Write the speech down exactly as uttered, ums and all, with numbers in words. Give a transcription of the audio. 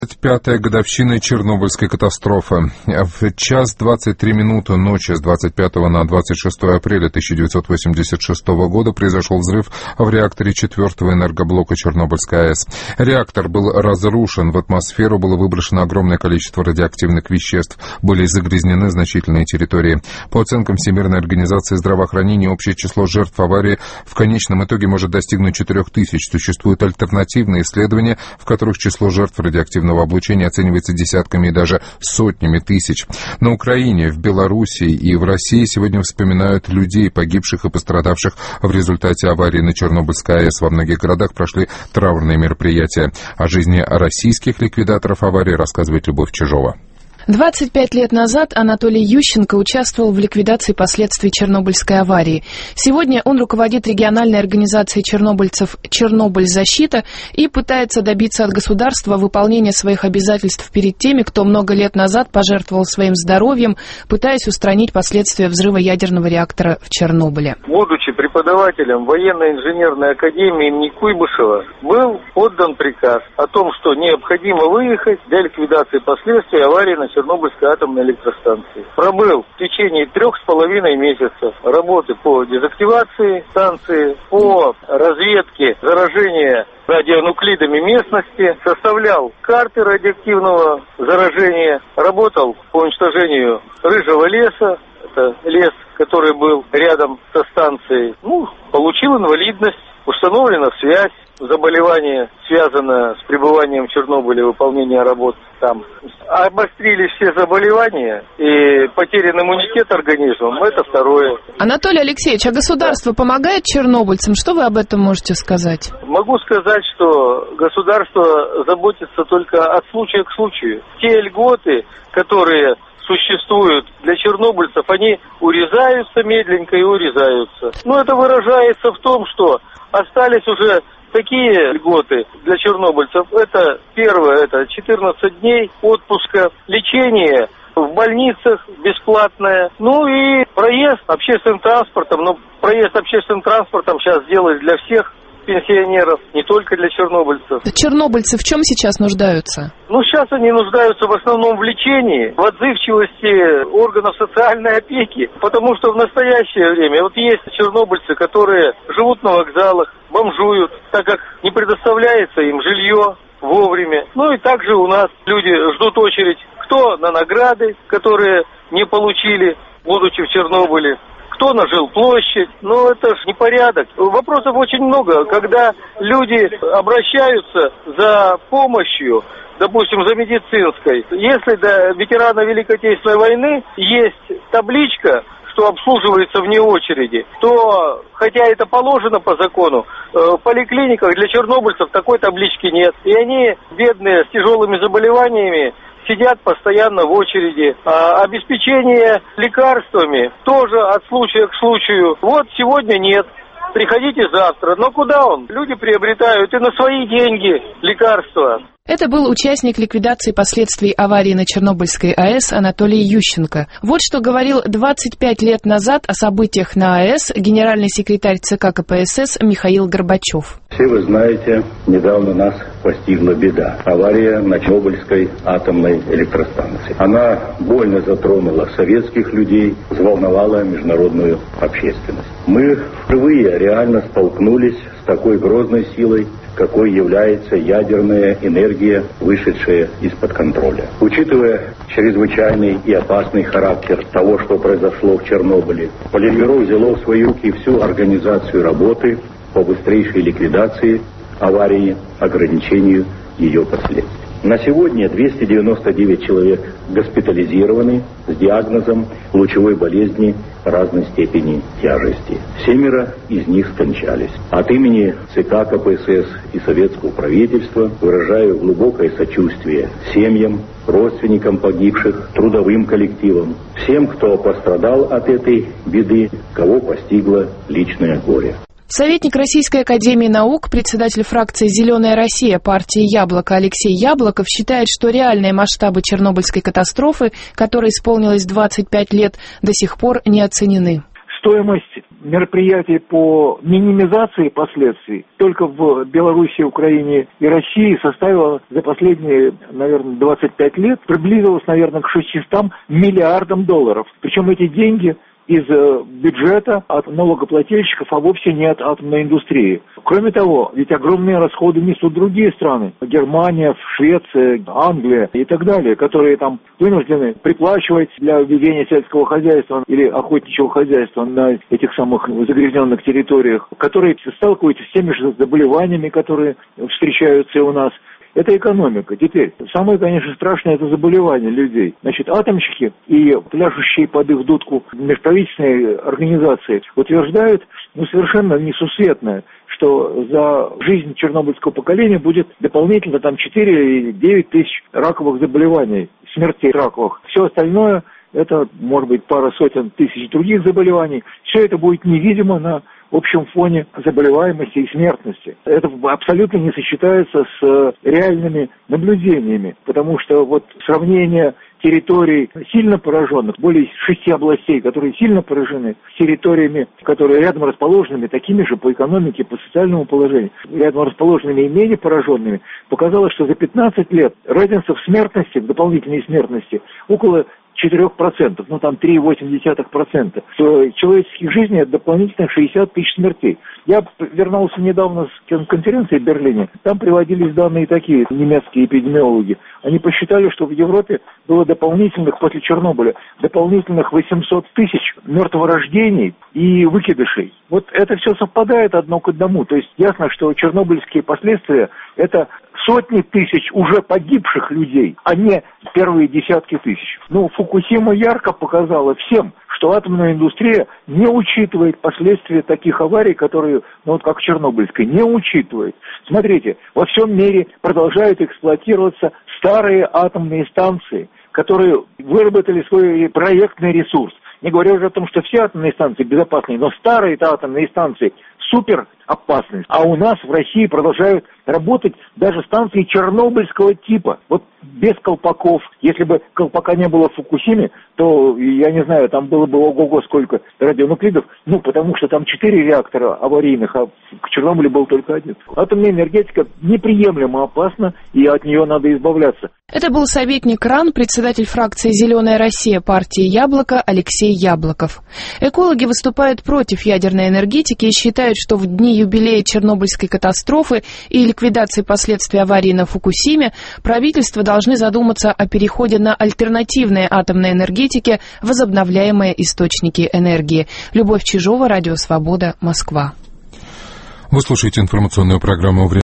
пятая годовщина Чернобыльской катастрофы. В час двадцать три минуты ночи с двадцать пятого на двадцать шестое апреля тысяча девятьсот восемьдесят шестого года произошел взрыв в реакторе четвертого энергоблока Чернобыльской АЭС. Реактор был разрушен, в атмосферу было выброшено огромное количество радиоактивных веществ, были загрязнены значительные территории. По оценкам Всемирной организации здравоохранения, общее число жертв аварии в конечном итоге может достигнуть четырех тысяч. Существуют альтернативные исследования, в которых число жертв радиоактивного облучения оценивается десятками и даже сотнями тысяч. На Украине, в Белоруссии и в России сегодня вспоминают людей, погибших и пострадавших в результате аварии на Чернобыльской АЭС. Во многих городах прошли траурные мероприятия. О жизни российских ликвидаторов аварии рассказывает Любовь Чижова. двадцать пять лет назад Анатолий Ющенко участвовал в ликвидации последствий Чернобыльской аварии. Сегодня он руководит региональной организацией чернобыльцев «Чернобыль-Защита» и пытается добиться от государства выполнения своих обязательств перед теми, кто много лет назад пожертвовал своим здоровьем, пытаясь устранить последствия взрыва ядерного реактора в Чернобыле. Будучи преподавателем военно-инженерной академии имени Куйбышева, был отдан приказ о том, что необходимо выехать для ликвидации последствий аварии на Чернобыльской атомной электростанции. Пробыл в течение трех с половиной месяцев работы по дезактивации станции, по разведке заражения радионуклидами местности, составлял карты радиоактивного заражения, работал по уничтожению рыжего леса, это лес, который был рядом со станцией. Ну, получил инвалидность, установлена связь, заболевание связано с пребыванием в Чернобыле, выполнение работ там. Обострились все заболевания и потерян иммунитет организмом, это второе. Анатолий Алексеевич, а государство помогает чернобыльцам? Что вы об этом можете сказать? Могу сказать, что государство заботится только от случая к случаю. Те льготы, которые существуют для чернобыльцев, они урезаются медленько и урезаются. Но это выражается в том, что остались уже такие льготы для чернобыльцев. Это первое, это четырнадцать дней отпуска, лечение в больницах бесплатное, ну и проезд общественным транспортом. Но проезд общественным транспортом сейчас делают для всех пенсионеров, не только для чернобыльцев. Чернобыльцы в чем сейчас нуждаются? Ну, сейчас они нуждаются в основном в лечении, в отзывчивости органов социальной опеки, потому что в настоящее время вот есть чернобыльцы, которые живут на вокзалах, бомжуют, так как не предоставляется им жилье вовремя. Ну и также у нас люди ждут очередь, кто на награды, которые не получили, будучи в Чернобыле, кто на жилплощадь, но это ж непорядок. Вопросов очень много, когда люди обращаются за помощью, допустим, за медицинской. Если до ветерана Великой Отечественной войны есть табличка, что обслуживается вне очереди, то, хотя это положено по закону, в поликлиниках для чернобыльцев такой таблички нет. И они, бедные, с тяжелыми заболеваниями, сидят постоянно в очереди. А обеспечение лекарствами тоже от случая к случаю. Вот сегодня нет. Приходите завтра. Но куда он? Люди приобретают и на свои деньги лекарства. Это был участник ликвидации последствий аварии на Чернобыльской АЭС Анатолий Ющенко. Вот что говорил двадцать пять лет назад о событиях на АЭС генеральный секретарь ЦК КПСС Михаил Горбачев. Все вы знаете, недавно нас постигла беда. Авария на Чернобыльской атомной электростанции. Она больно затронула советских людей, взволновала международную общественность. Мы впервые реально столкнулись с такой грозной силой, какой является ядерная энергия, вышедшая из-под контроля. Учитывая чрезвычайный и опасный характер того, что произошло в Чернобыле, Политбюро взяло в свои руки всю организацию работы по быстрейшей ликвидации аварии, ограничению ее последствий. На сегодня двести девяносто девять человек госпитализированы с диагнозом лучевой болезни разной степени тяжести. Семеро из них скончались. От имени ЦК КПСС и советского правительства выражаю глубокое сочувствие семьям, родственникам погибших, трудовым коллективам, всем, кто пострадал от этой беды, кого постигло личное горе. Советник Российской академии наук, председатель фракции «Зеленая Россия» партии «Яблоко» Алексей Яблоков считает, что реальные масштабы Чернобыльской катастрофы, которой исполнилось двадцать пять лет, до сих пор не оценены. Стоимость мероприятий по минимизации последствий только в Беларуси, Украине и России составила за последние, наверное, двадцать пять лет, приблизилась, наверное, к шестистам миллиардам долларов. Причем эти деньги из бюджета от налогоплательщиков, а вовсе не от атомной индустрии. Кроме того, ведь огромные расходы несут другие страны. Германия, Швеция, Англия и так далее, которые там вынуждены приплачивать для ведения сельского хозяйства или охотничьего хозяйства на этих самых загрязненных территориях, которые сталкиваются с теми же заболеваниями, которые встречаются и у нас. Это экономика. Теперь, самое, конечно, страшное – это заболевание людей. Значит, атомщики и пляшущие под их дудку межправительственные организации утверждают, ну, совершенно несусветное, что за жизнь чернобыльского поколения будет дополнительно там четыре-девять тысяч раковых заболеваний, смертей раковых. Все остальное – это, может быть, пара сотен тысяч других заболеваний. Все это будет невидимо на общем фоне заболеваемости и смертности. Это абсолютно не сочетается с реальными наблюдениями, потому что вот сравнение территорий сильно пораженных, более шести областей, которые сильно поражены, с территориями, которые рядом расположенными, такими же по экономике, по социальному положению, рядом расположенными и менее пораженными, показалось, что за пятнадцать лет разница в смертности, в дополнительной смертности, около четырех процентов, ну там три целых восемь десятых процента. В человеческих жизней это дополнительно шестьдесят тысяч смертей. Я вернулся недавно с конференции в Берлине. Там приводились данные такие, немецкие эпидемиологи. Они посчитали, что в Европе было дополнительных, после Чернобыля, дополнительных восемьсот тысяч мертворождений и выкидышей. Вот это все совпадает одно к одному. То есть ясно, что чернобыльские последствия – это сотни тысяч уже погибших людей, а не первые десятки тысяч. Ну, Фукусима ярко показала всем, что атомная индустрия не учитывает последствия таких аварий, которые, ну вот как Чернобыльской, не учитывает. Смотрите, во всем мире продолжают эксплуатироваться старые атомные станции, которые выработали свой проектный ресурс. Не говоря уже о том, что все атомные станции безопасные, но старые-то атомные станции супер опасны. А у нас в России продолжают работать даже станции чернобыльского типа. Вот без колпаков. Если бы колпака не было в Фукусиме, то, я не знаю, там было бы ого-го сколько радионуклидов. Ну, потому что там четыре реактора аварийных, а в Чернобыле был только один. Атомная энергетика неприемлемо опасна, и от нее надо избавляться. Это был советник РАН, председатель фракции «Зеленая Россия» партии «Яблоко» Алексей Яблоков. Экологи выступают против ядерной энергетики и считают, что в дни юбилея Чернобыльской катастрофы и ликвидации последствий аварии на Фукусиме правительство должны задуматься о переходе на альтернативные атомные энергетики, возобновляемые источники энергии. Любовь Чижова, Радио Свобода, Москва. Вы слушаете информационную программу «Время».